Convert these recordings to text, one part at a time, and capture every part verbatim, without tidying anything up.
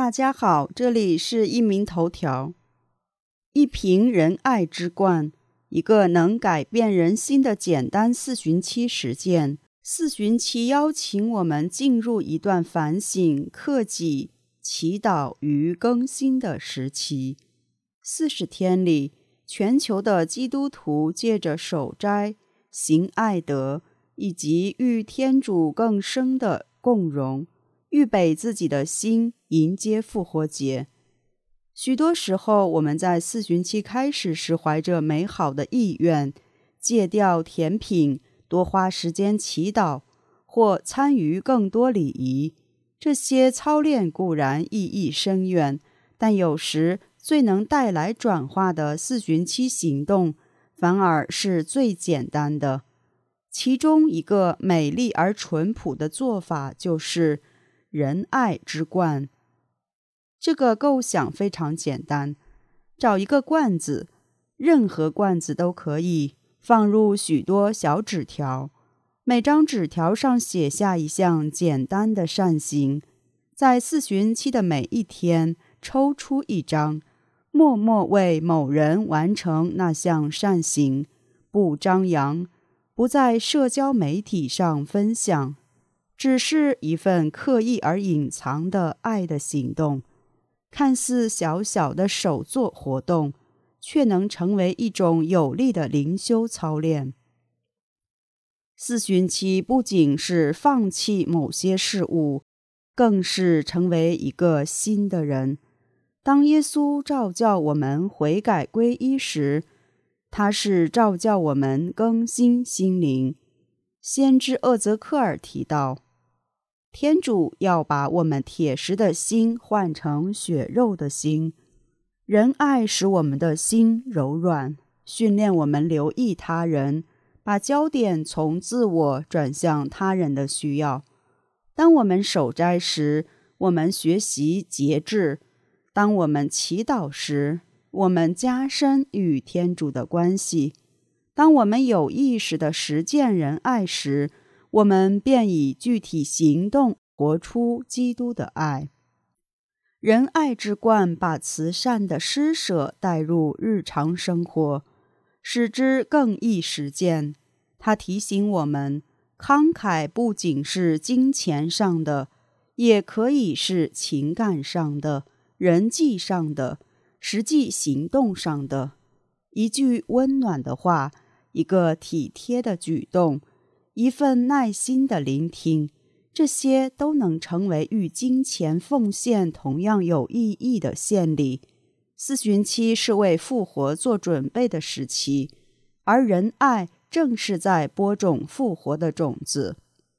大家好，这里是一名头条。一瓶仁爱之冠，一个能改变人心的简单四旬期实践。四旬期邀请我们进入一段反省、克己、祈祷与更新的时期。四十天里，全球的基督徒借着守斋、行爱德以及与天主更深的共融，预备自己的心迎接复活节。许多时候，我们在四旬期开始时怀着美好的意愿，戒掉甜品，多花时间祈祷，或参与更多礼仪。这些操练固然意义深远，但有时最能带来转化的四旬期行动，反而是最简单的。其中一个美丽而淳朴的做法就是仁爱之冠。这个构想非常简单，找一个罐子，任何罐子都可以，放入许多小纸条，每张纸条上写下一项简单的善行，在四旬期的每一天抽出一张，默默为某人完成那项善行，不张扬，不在社交媒体上分享，只是一份刻意而隐藏的爱的行动。看似小小的手作活动，却能成为一种有力的灵修操练。四旬期不仅是放弃某些事物，更是成为一个新的人。当耶稣召叫我们悔改归依时，他是召叫我们更新心灵。先知厄泽克尔提到，天主要把我们铁石的心换成血肉的心，仁爱使我们的心柔软，训练我们留意他人，把焦点从自我转向他人的需要。当我们守斋时，我们学习节制；当我们祈祷时，我们加深与天主的关系；当我们有意识地实践仁爱时，我们便以具体行动活出基督的爱。仁爱之冠把慈善的施舍带入日常生活，使之更易实践。它提醒我们，慷慨不仅是金钱上的，也可以是情感上的、人际上的、实际行动上的。一句温暖的话，一个体贴的举动，一份耐心的聆听，这些都能成为与金钱奉献同样有意义的献礼。四旬期是为复活做准备的时期，而仁爱正是在播种复活的种子。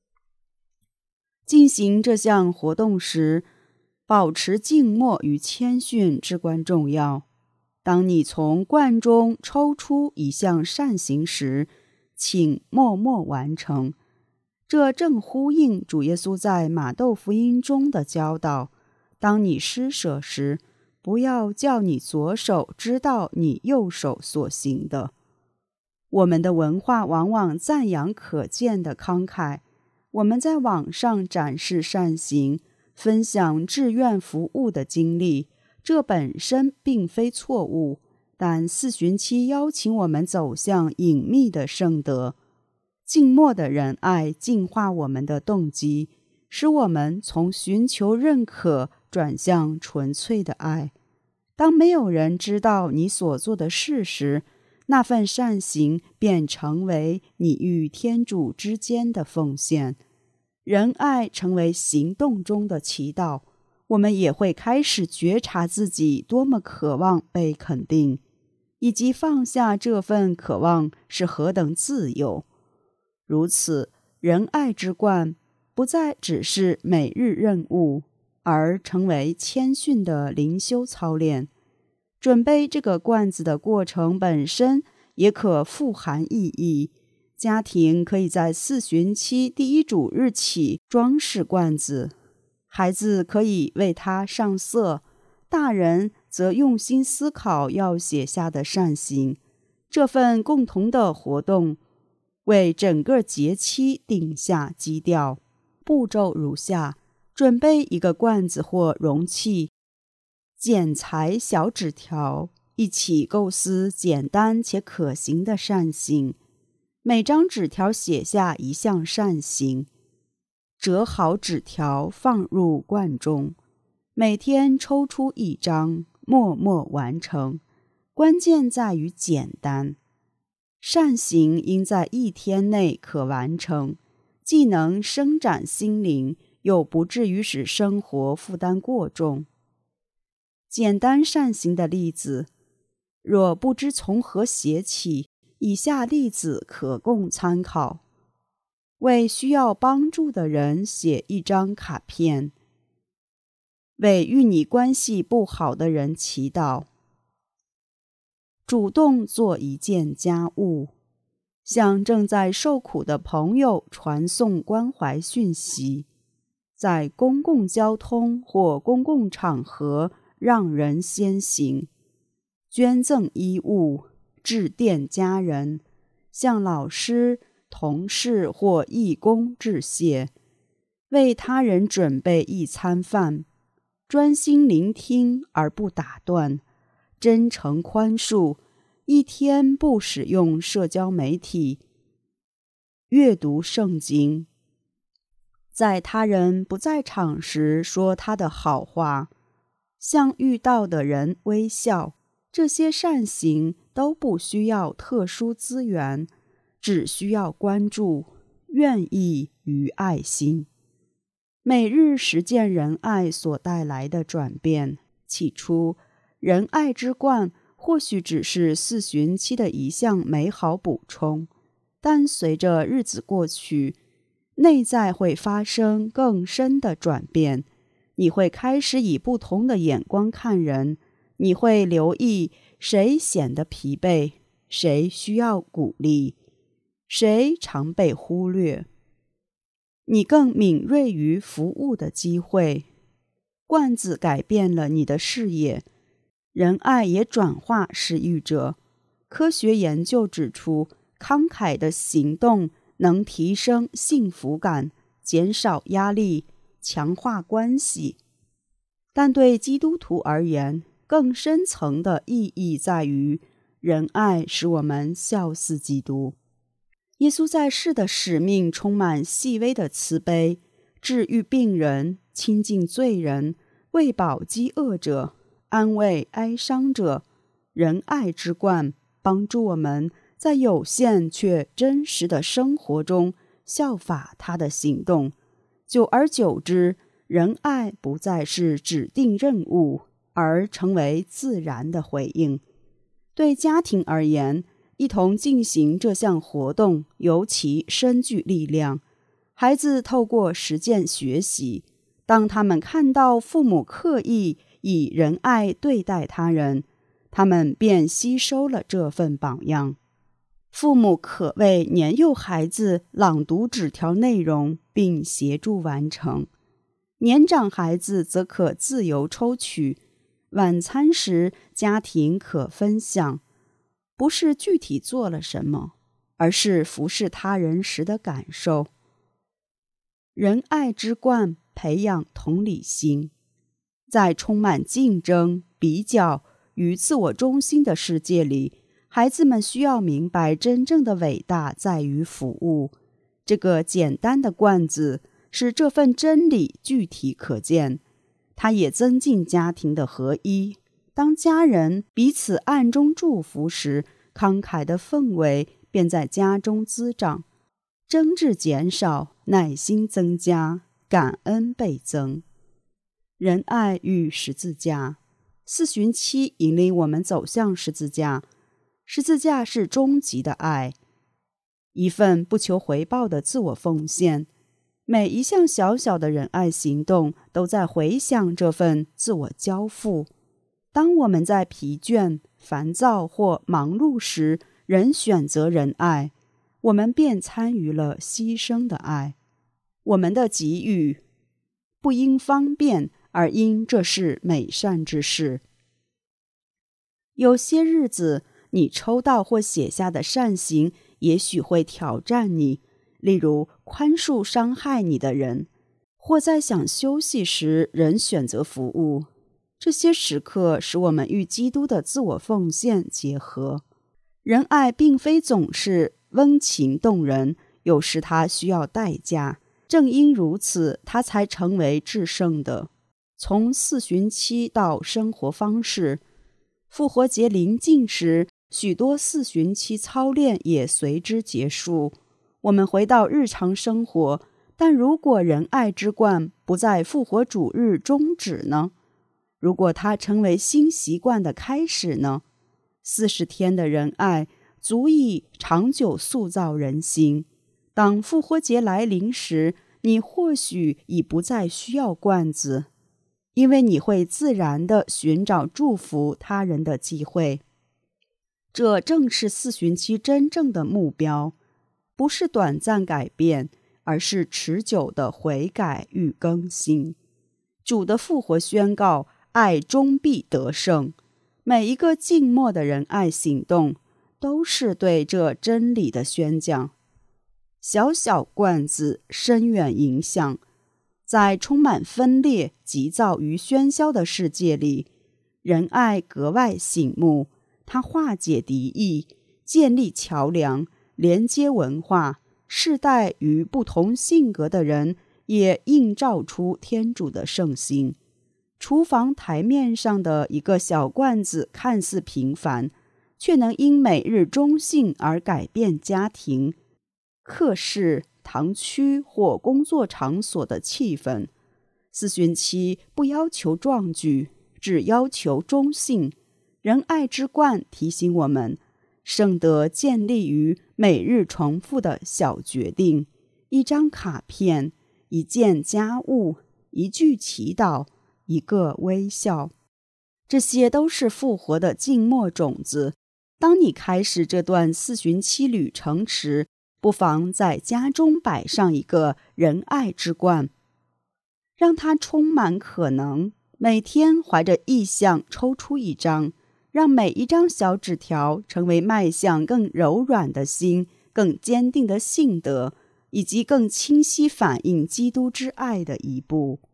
进行这项活动时，保持静默与谦逊至关重要。当你从罐中抽出一项善行时，请默默完成。这正呼应主耶稣在马窦福音中的教导：当你施舍时，不要叫你左手知道你右手所行的。我们的文化往往赞扬可见的慷慨，我们在网上展示善行，分享志愿服务的经历，这本身并非错误，但四旬期邀请我们走向隐秘的圣德。静默的仁爱净化我们的动机，使我们从寻求认可转向纯粹的爱。当没有人知道你所做的事时，那份善行便成为你与天主之间的奉献。仁爱成为行动中的祈祷，我们也会开始觉察自己多么渴望被肯定，以及放下这份渴望是何等自由。如此，仁爱之冠不再只是每日任务，而成为谦逊的灵修操练。准备这个罐子的过程本身也可富含意义。家庭可以在四旬期第一主日起装饰罐子，孩子可以为它上色，大人则用心思考要写下的善行。这份共同的活动为整个节期定下基调。步骤如下： 准备一个罐子或容器，剪裁小纸条，一起构思简单且可行的善行。每张纸条写下一项善行，折好纸条放入罐中，每天抽出一张，默默完成。关键在于简单。善行应在一天内可完成，既能伸展心灵，又不至于使生活负担过重。简单善行的例子，若不知从何写起，以下例子可供参考：为需要帮助的人写一张卡片，为与你关系不好的人祈祷，主动做一件家务，向正在受苦的朋友传送关怀讯息，在公共交通或公共场合让人先行，捐赠衣物，致电家人，向老师、同事或义工致谢，为他人准备一餐饭，专心聆听而不打断，真诚宽恕，一天不使用社交媒体，阅读圣经，在他人不在场时说他的好话，向遇到的人微笑。这些善行都不需要特殊资源，只需要关注、愿意与爱心。每日实践仁爱所带来的转变。起初，仁爱之冠或许只是四旬期的一项美好补充，但随着日子过去，内在会发生更深的转变。你会开始以不同的眼光看人，你会留意谁显得疲惫，谁需要鼓励，谁常被忽略。你更敏锐于服务的机会。罐子改变了你的视野，仁爱也转化失欲者。科学研究指出，慷慨的行动能提升幸福感，减少压力，强化关系。但对基督徒而言，更深层的意义在于，仁爱使我们效似基督。耶稣在世的使命充满细微的慈悲，治愈病人，亲近罪人，喂饱饥饿者，安慰哀伤者。仁爱之冠帮助我们在有限却真实的生活中效法他的行动。久而久之，仁爱不再是指定任务，而成为自然的回应。对家庭而言，一同进行这项活动尤其深具力量。孩子透过实践学习，当他们看到父母刻意以仁爱对待他人，他们便吸收了这份榜样。父母可为年幼孩子朗读纸条内容，并协助完成。年长孩子则可自由抽取。晚餐时，家庭可分享，不是具体做了什么，而是服侍他人时的感受。仁爱之冠培养同理心。在充满竞争、比较与自我中心的世界里，孩子们需要明白真正的伟大在于服务。这个简单的罐子使这份真理具体可见，它也增进家庭的合一。当家人彼此暗中祝福时，慷慨的氛围便在家中滋长，争执减少，耐心增加，感恩倍增。仁爱与十字架。四旬期引领我们走向十字架。十字架是终极的爱，一份不求回报的自我奉献。每一项小小的仁爱行动都在回响这份自我交付。当我们在疲倦、烦躁或忙碌时，仍选择仁爱，我们便参与了牺牲的爱。我们的给予不因方便，而因这是美善之事。有些日子，你抽到或写下的善行也许会挑战你，例如宽恕伤害你的人， 或在想休息时仍选择服务。这些时刻使我们与基督的自我奉献结合。仁爱并非总是温情动人，有时它需要代价，正因如此，它才成为至圣的。从四旬期到生活方式，复活节临近时，许多四旬期操练也随之结束。我们回到日常生活，但如果仁爱之冠不在复活主日终止呢？如果它成为新习惯的开始呢？四十天的仁爱足以长久塑造人心。当复活节来临时，你或许已不再需要罐子，因为你会自然地寻找祝福他人的机会。这正是四旬期真正的目标，不是短暂改变，而是持久的悔改与更新。主的复活宣告，爱终必得胜。每一个静默的仁爱行动，都是对这真理的宣讲。小小罐子，深远影响。在充满分裂、急躁与喧嚣的世界里，仁爱格外醒目。它化解敌意，建立桥梁，连接文化。世代与不同性格的人也映照出天主的圣心。厨房台面上的一个小罐子看似平凡，却能因每日中性而改变家庭、课室、堂区或工作场所的气氛。四旬期不要求壮举，只要求中性。仁爱之冠提醒我们，圣德建立于每日重复的小决定，一张卡片，一件家务，一句祈祷，一个微笑。这些都是复活的静默种子。当你开始这段四旬期旅程时，不妨在家中摆上一个仁爱之冠，让它充满可能。每天怀着意向抽出一张，让每一张小纸条成为迈向更柔软的心、更坚定的性德，以及更清晰反映基督之爱的一步。